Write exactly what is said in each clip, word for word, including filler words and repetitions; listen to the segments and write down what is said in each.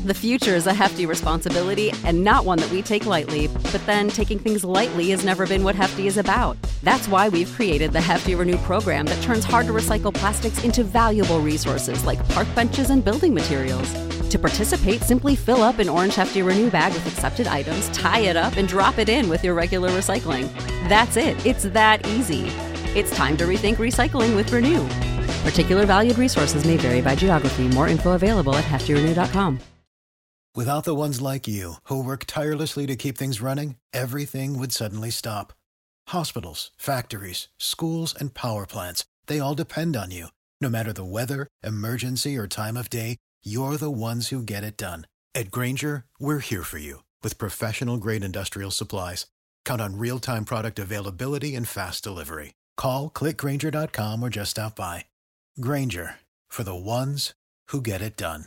The future is a hefty responsibility and not one that we take lightly, but then taking things lightly has never been what Hefty is about. That's why we've created the Hefty Renew program that turns hard-to-recycle plastics into valuable resources like park benches and building materials. To participate, simply fill up an orange Hefty Renew bag with accepted items, tie it up, and drop it in with your regular recycling. That's it. It's that easy. It's time to rethink recycling with Renew. Particular valued resources may vary by geography. More info available at hefty renew dot com. Without the ones like you, who work tirelessly to keep things running, everything would suddenly stop. Hospitals, factories, schools, and power plants, they all depend on you. No matter the weather, emergency, or time of day, you're the ones who get it done. At Grainger, we're here for you with professional-grade industrial supplies. Count on real-time product availability and fast delivery. Call, click grainger dot com, or just stop by. Grainger, for the ones who get it done.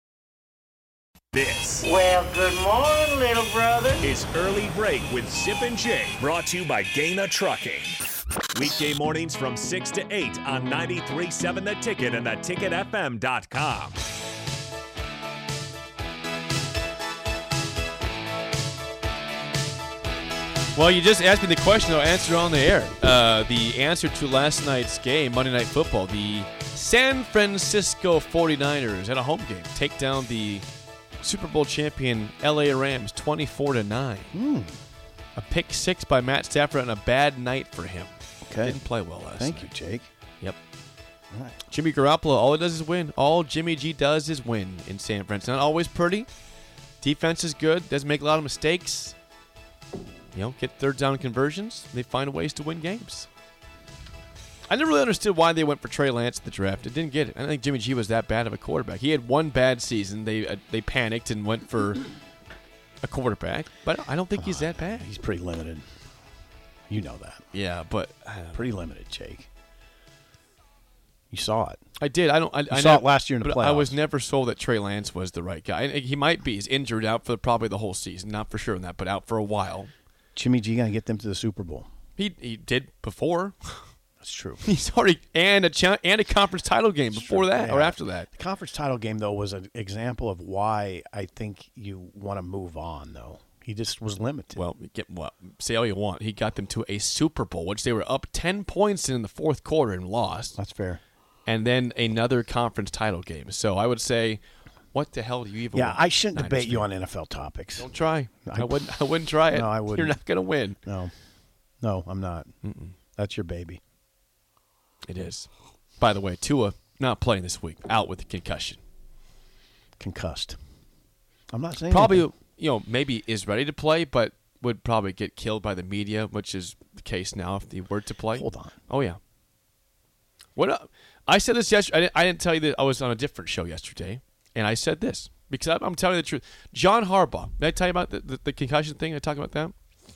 This Well, good morning, little brother. is Early Break with Zip and Jay, brought to you by Gaina Trucking. Weekday mornings from six to eight on ninety-three point seven The Ticket and the ticket f m dot com. Well, you just asked me the question, I'll answer on the air. Uh, the answer to last night's game, Monday Night Football, the San Francisco forty-niners at a home game take down the Super Bowl champion L A Rams twenty-four to nine. Mm. A pick six by Matt Stafford on a bad night for him. Okay. Didn't play well last Thank night. you, Jake. Yep. All right. Jimmy Garoppolo, all it does is win. All Jimmy G does is win in San Francisco. Not always pretty. Defense is good. Doesn't make a lot of mistakes. You know, get third down conversions. They find ways to win games. I never really understood why they went for Trey Lance in the draft. I didn't get it. I don't think Jimmy G was that bad of a quarterback. He had one bad season. They uh, they panicked and went for a quarterback. But I don't think he's that bad. He's pretty limited. You know that. Yeah, but uh, Pretty limited, Jake. You saw it. I did. I don't. I, You I saw never, it last year in the but I was playoffs. never sold that Trey Lance was the right guy. And he might be. He's injured out for probably the whole season. Not for sure on that, but out for a while. Jimmy G going to get them to the Super Bowl. He he did before. That's true. He's already and a cha- and a conference title game before true. that or Yeah. after that. The conference title game, though, was an example of why I think you want to move on, though. He just was limited. Well, get what say all you want. He got them to a Super Bowl, which they were up ten points in the fourth quarter and lost, That's fair. and then another conference title game. So I would say, what the hell do you even? Yeah, want? I shouldn't Niners debate you fan? on N F L topics. Don't try. I, I- wouldn't. I wouldn't try it. No, I wouldn't. You're not gonna win. No. No, I'm not. Mm-mm. That's your baby. It is. By the way, Tua not playing this week, out with a concussion. Concussed. I'm not saying Probably, anything. you know, maybe is ready to play, but would probably get killed by the media, which is the case now if he were to play. Hold on. Oh yeah. What uh, I said this yesterday. I didn't, I didn't tell you that I was on a different show yesterday, and I said this because I, I'm telling you the truth. John Harbaugh. Did I tell you about the, the, the concussion thing? I talked about that.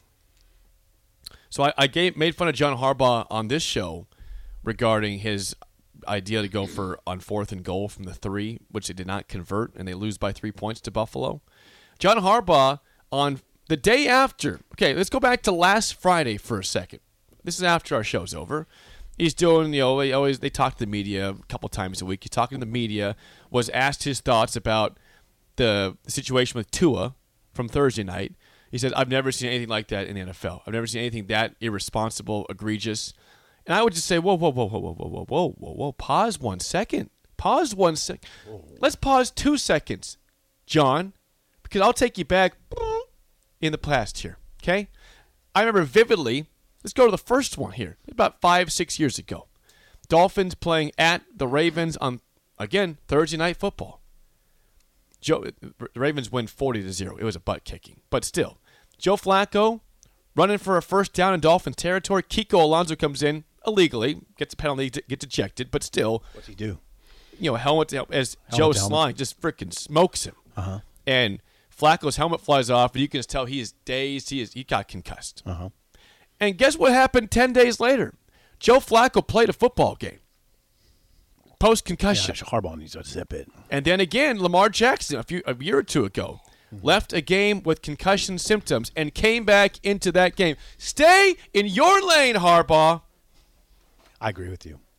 So I, I gave made fun of John Harbaugh on this show regarding his idea to go for on fourth and goal from the three, which they did not convert, and they lose by three points to Buffalo. John Harbaugh on the day after. Okay, let's go back to last Friday for a second. This is after our show's over. He's doing, you know, they always they talk to the media a couple times a week. He's talking to the media. Was asked his thoughts about the, the situation with Tua from Thursday night. He said, "I've never seen anything like that in the N F L. I've never seen anything that irresponsible, egregious." And I would just say, whoa, whoa, whoa, whoa, whoa, whoa, whoa, whoa, whoa, whoa. Pause one second. Pause one second. Let's pause two seconds, John, because I'll take you back in the past here, okay? I remember vividly, let's go to the first one here, about five, six years ago. Dolphins playing at the Ravens on, again, Thursday Night Football. Joe, the Ravens win forty to zero. It was a butt kicking, but still. Joe Flacco running for a first down in Dolphins territory. Kiko Alonso comes in illegally, gets a penalty, gets ejected, but still. What's he do? You know, helmet to helmet, as Helmet Joe to helmet. Slang just freaking smokes him. Uh-huh. And Flacco's helmet flies off, and you can just tell he is dazed. He is he got concussed. Uh-huh. And guess what happened ten days later? Joe Flacco played a football game. Post-concussion. Yeah, Harbaugh needs to zip it. And then again, Lamar Jackson, a few a year or two ago, mm-hmm. left a game with concussion symptoms and came back into that game. Stay in your lane, Harbaugh. I agree with you.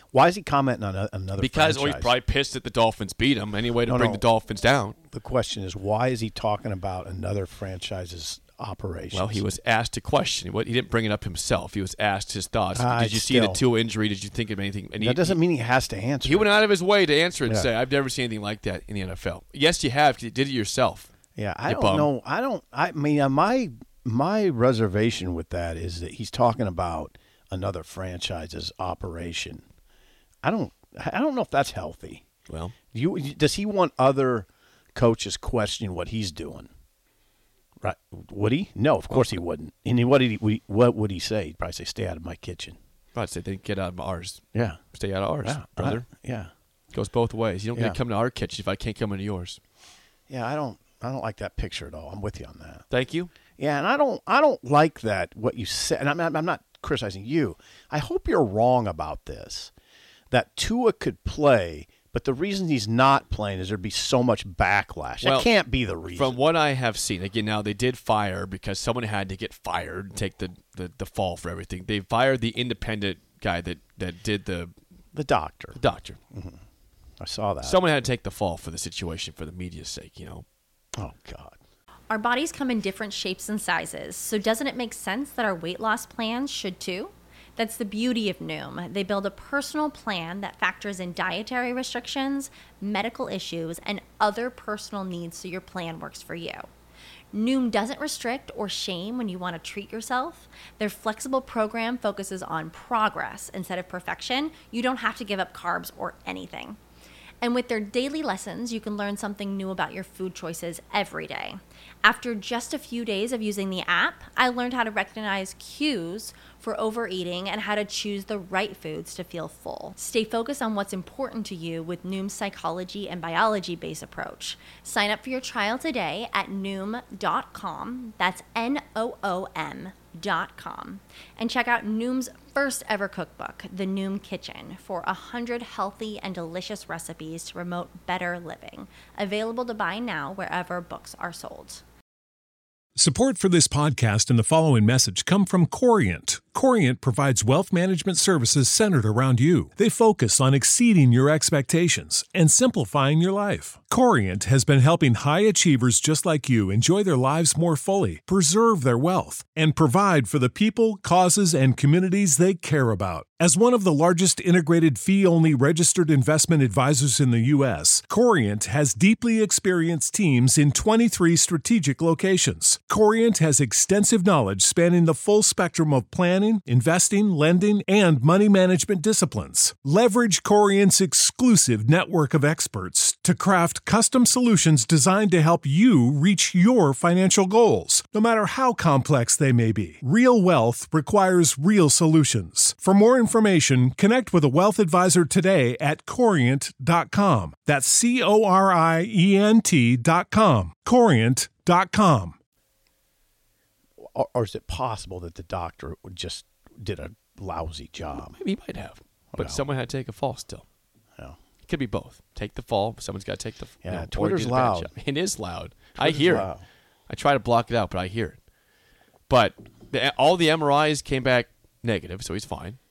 Why is he commenting on a, another Because franchise? oh, he's probably pissed that the Dolphins beat him. Any way to No, bring no. the Dolphins down. The question is, why is he talking about another franchise's operations? Well, he was asked a question. What he didn't bring it up himself. He was asked his thoughts. Uh, Did you see the still. Tua injury? Did you think of anything? And That he, doesn't mean he has to answer. He went it. out of his way to answer it and Yeah. say, "I've never seen anything like that in the N F L." Yes, you have, because you did it yourself. Yeah, I You don't bum. know. I don't. I mean, uh, my my reservation with that is that he's talking about another franchise's operation. I don't. I don't know if that's healthy. Well, You does he want other coaches questioning what he's doing? Right? Would he? No, of course he wouldn't. And what did he? What would he say? He'd probably say, "Stay out of my kitchen." I'd say, "Then get out of ours. Yeah, Stay out of ours, yeah, brother." I- yeah, Goes both ways. You don't Yeah. get to come to our kitchen if I can't come into yours. yeah. I don't. I don't like that picture at all. I'm with you on that. Thank you. Yeah, and I don't. I don't like that. What you said, and I'm, I'm not criticizing you. I hope you're wrong about this. That Tua could play, but the reason he's not playing is there'd be so much backlash. Well, that can't be the reason. From what I have seen, again, now they did fire because someone had to get fired and take the, the, the fall for everything. They fired the independent guy that, that did the, the doctor, the doctor. I saw that. Someone had to take the fall for the situation for the media's sake, you know. Oh God. Our bodies come in different shapes and sizes, so doesn't it make sense that our weight loss plans should too? That's the beauty of Noom. They build a personal plan that factors in dietary restrictions, medical issues, and other personal needs so your plan works for you. Noom doesn't restrict or shame when you want to treat yourself. Their flexible program focuses on progress instead of perfection. You don't have to give up carbs or anything. And with their daily lessons, you can learn something new about your food choices every day. After just a few days of using the app, I learned how to recognize cues for overeating and how to choose the right foods to feel full. Stay focused on what's important to you with Noom's psychology and biology-based approach. Sign up for your trial today at noom dot com. That's N O O M dot com. And check out Noom's first ever cookbook, The Noom Kitchen, for one hundred healthy and delicious recipes to promote better living. Available to buy now wherever books are sold. Support for this podcast and the following message come from Corient. Corient provides wealth management services centered around you. They focus on exceeding your expectations and simplifying your life. Corient has been helping high achievers just like you enjoy their lives more fully, preserve their wealth, and provide for the people, causes, and communities they care about. As one of the largest integrated fee-only registered investment advisors in the U S, Corient has deeply experienced teams in twenty-three strategic locations. Corient has extensive knowledge spanning the full spectrum of planning, investing, lending, and money management disciplines. Leverage Corient's exclusive network of experts to craft custom solutions designed to help you reach your financial goals, no matter how complex they may be. Real wealth requires real solutions. For more information, connect with a wealth advisor today at corient dot com. That's C O R I E N T dot com. corient dot com. Or, or is it possible that the doctor would just did a lousy job? Maybe he might have. But Well. someone had to take a fall still. Yeah. It could be both. Take the fall. Someone's got to take the Yeah, you know, or Twitter's do the bad loud. job. It is loud. I Twitter's hear loud. it. I try to block it out, but I hear it. But the, all the M R Is came back negative, so he's fine.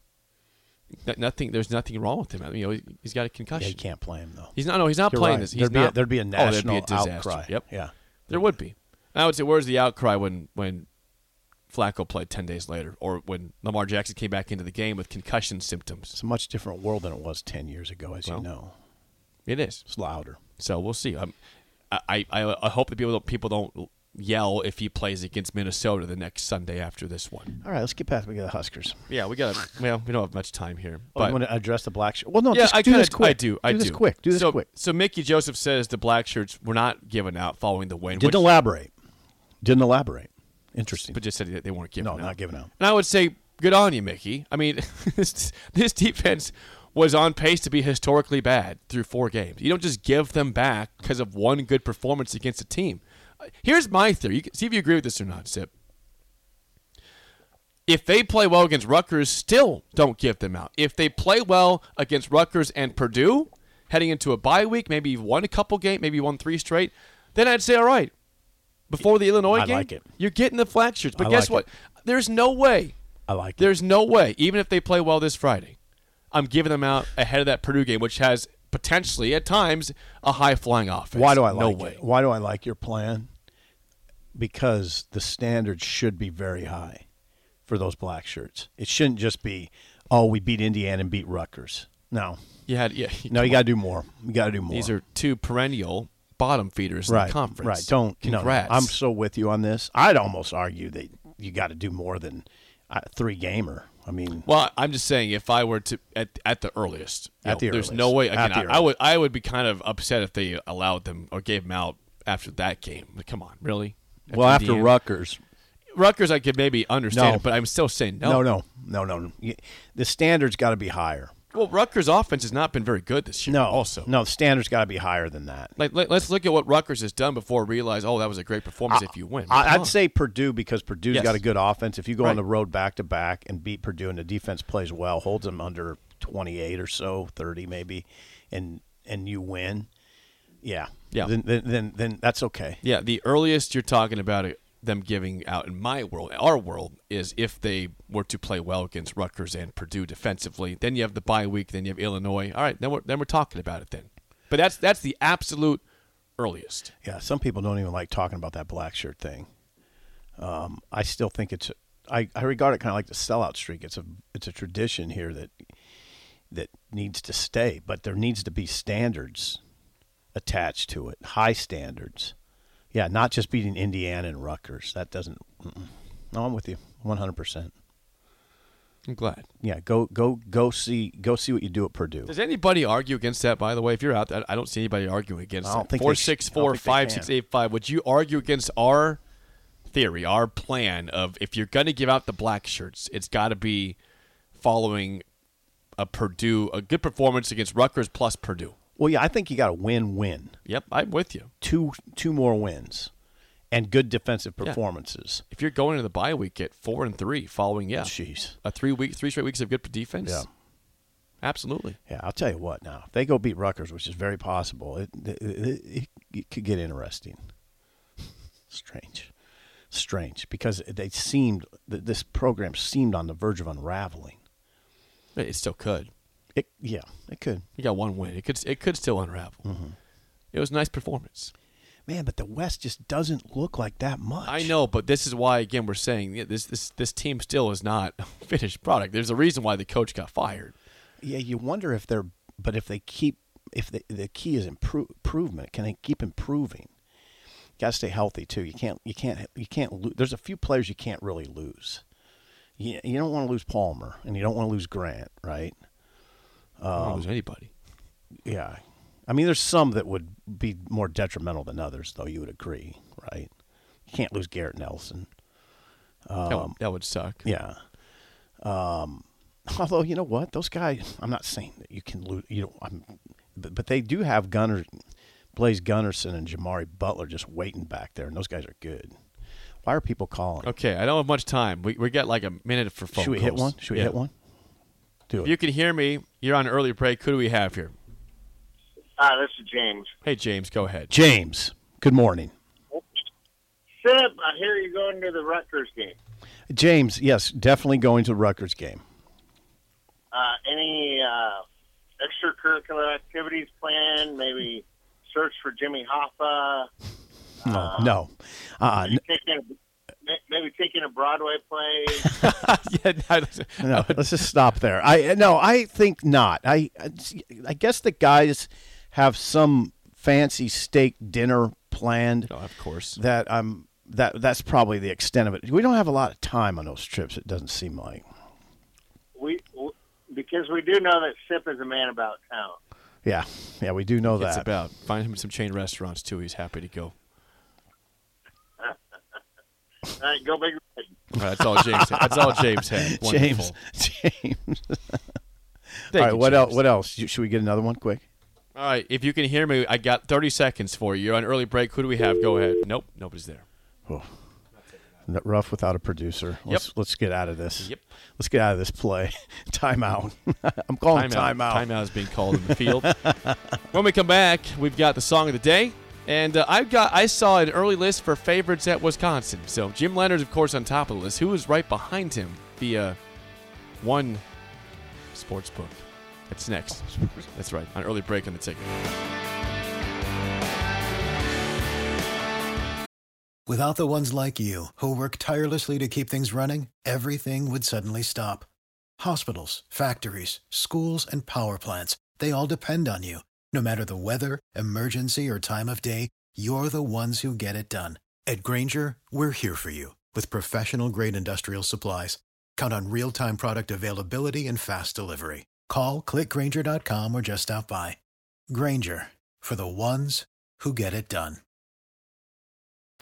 No- nothing. There's nothing wrong with him. I mean, you know, he's got a Yeah, concussion. you can't play him though. He's not. No, he's not You're playing right. this. He's There'd be a- not. there'd be a oh, there'd national be a disaster. outcry. Yep. Yeah. There would be. I would say, where's the outcry when when Flacco played ten days later, or when Lamar Jackson came back into the game with concussion symptoms? It's a much different world than it was ten years ago, as Well. you know. It is. It's louder. So we'll see. Um, I, I I hope that people don't, people don't yell if he plays against Minnesota the next Sunday after this one. All right, let's get past we got the Huskers. Yeah, we got. Well, we don't have much time here. Oh, you But want to address the black shirt? Well, no, yeah, just I do kinda, this quick. I do. I do do. this quick. Do this so, quick. So Mickey Joseph says the black shirts were not given out following the win. Didn't which, elaborate. Didn't elaborate. Interesting. but just said that they weren't given No, out. not given out. And I would say, good on you, Mickey. I mean, this, this defense was on pace to be historically bad through four games. You don't just give them back because of one good performance against a team. Here's my theory. You can, see if you agree with this or not, Sip. If they play well against Rutgers, still don't give them out. If they play well against Rutgers and Purdue, heading into a bye week, maybe you've won a couple games, maybe you won three straight, then I'd say, all right, before the Illinois I game, like it. you're getting the flag shirts. But I guess like what? There's no way. I like it. There's no way, even if they play well this Friday, I'm giving them out ahead of that Purdue game, which has potentially, at times, a high-flying offense. Why do I no like way. it? Why do I like your plan? Because the standards should be very high for those black shirts. It shouldn't just be, oh, we beat Indiana and beat Rutgers. No. You had, yeah, No, you got to do more. You got to do more. These are two perennial bottom feeders right, in the conference. Right. Don't. Congrats. No, I'm so with you on this. I'd almost argue that you got to do more than a three-gamer. I mean, well, I'm just saying, if I were to at at the earliest, at know, the there's earliest. no way. At Again, the I, I would I would be kind of upset if they allowed them or gave them out after that game. Like, come on, really? Well, after Indiana? Rutgers, Rutgers, I could maybe understand No. it, but I'm still saying no. no, no, no, no. You- The standards got to be higher. Well, Rutgers' offense has not been very good this year. No, also, no. The standards got to be higher than that. Like, let, let's look at what Rutgers has done before we realize, oh, that was a great performance if you win. I, Come I'd on. say Purdue because Purdue's Yes. got a good offense. If you go Right. on the road back to back and beat Purdue and the defense plays well, holds them under twenty-eight or so, thirty maybe, and and you win, yeah, Yeah. then then then, then that's okay. Yeah, the earliest you're talking about it, them giving out in my world, our world, is if they were to play well against Rutgers and Purdue defensively. Then you have the bye week. Then you have Illinois. All right, then we're then we're talking about it then. But that's that's the absolute earliest. Yeah, some people don't even like talking about that black shirt thing. Um, I still think it's I, I regard it kind of like the sellout streak. It's a it's a tradition here that that needs to stay, but there needs to be standards attached to it, high standards. Yeah, not just beating Indiana and Rutgers. That doesn't. Mm-mm. No, I'm with you, one hundred percent. I'm glad. Yeah, go go go see go see what you do at Purdue. Does anybody argue against that? By the way, if you're out there, I don't see anybody arguing against I don't that. think Four they sh- six I don't four think they five can. six eight five. Would you argue against our theory, our plan of if you're going to give out the black shirts, it's got to be following a Purdue, a good performance against Rutgers plus Purdue? Well, yeah, I think you got a win-win. Yep, I'm with you. Two two more wins, and good defensive Yeah. performances. If you're going into the bye week at four and three, following yeah, Jeez. a three week, three straight weeks of good defense. Yeah. Absolutely. Yeah, I'll tell you what. Now, if they go beat Rutgers, which is very possible, it it, it, it, it could get interesting. Strange, strange, because they seemed th- this program seemed on the verge of unraveling. It still could. It yeah, it could. You got one win. It could it could still unravel. Mm-hmm. It was a nice performance. Man, but the West just doesn't look like that much. I know, but this is why again we're saying yeah, this this this team still is not a finished product. There's a reason why the coach got fired. Yeah, you wonder if they're, but if they keep, if the the key is improve, improvement, can they keep improving? You got to stay healthy too. You can't, you can't, you can't lose. There's a few players you can't really lose. You, you don't want to lose Palmer, and you don't want to lose Grant, right? I don't lose anybody. Yeah, I mean, there's some that would be more detrimental than others, though. You would agree, right? You can't lose Garrett Nelson. that, would, that would suck. Yeah. Um, although you know what, those guys, I'm not saying that you can lose. You know, I'm, but, but they do have Gunner, Blaze Gunnarsson, and Jamari Butler just waiting back there, and those guys are good. Why are people calling? Okay, I don't have much time. We we got like a minute for phone Should we calls. hit one? Should we Yeah. hit one? Do If it. you can hear me, you're on early break. Who do we have here? Ah, this is James. Hey, James, go ahead. James, good morning. Sip, I hear you going to the Rutgers game. James, yes, definitely going to the Rutgers game. Uh, any uh, extracurricular activities planned? Maybe search for Jimmy Hoffa. No, Uh, no. Uh, maybe, taking a, maybe taking a Broadway play. yeah, I, No, let's just stop there. I no, I think not. I I guess the guys have some fancy steak dinner planned. oh, of course. That I'm that that's probably the extent of it. We don't have a lot of time on those trips. It doesn't seem like. We because we do know that Sip is a man about town. Yeah, yeah, we do know It's that. about find him some chain restaurants too. He's happy to go. All right, go big. Red. All right, that's all James. Had. That's all James had. Wonderful. James, James. Thank All right, you, what James. else? What else? Should we get another one quick? All right, if you can hear me, I got thirty seconds for you. You're on early break. Who do we have? Go ahead. Nope, nobody's there. Oh. Not rough without a producer. Let's Yep. let's get out of this. Yep. Let's get out of this play. Timeout. I'm calling timeout. Timeout is being called in the field. When we come back, we've got the song of the day, and uh, I've got I saw an early list for favorites at Wisconsin. So Jim Leonard's, of course, on top of the list. Who is right behind him via one sports book? It's next. That's right, on Early Break on the Ticket. Without the ones like you, who work tirelessly to keep things running, everything would suddenly stop. Hospitals, factories, schools, and power plants, they all depend on you. No matter the weather, emergency, or time of day, you're the ones who get it done. At Grainger, we're here for you with professional-grade industrial supplies. Count on real-time product availability and fast delivery. Call, click Grainger dot com, or just stop by. Grainger, for the ones who get it done.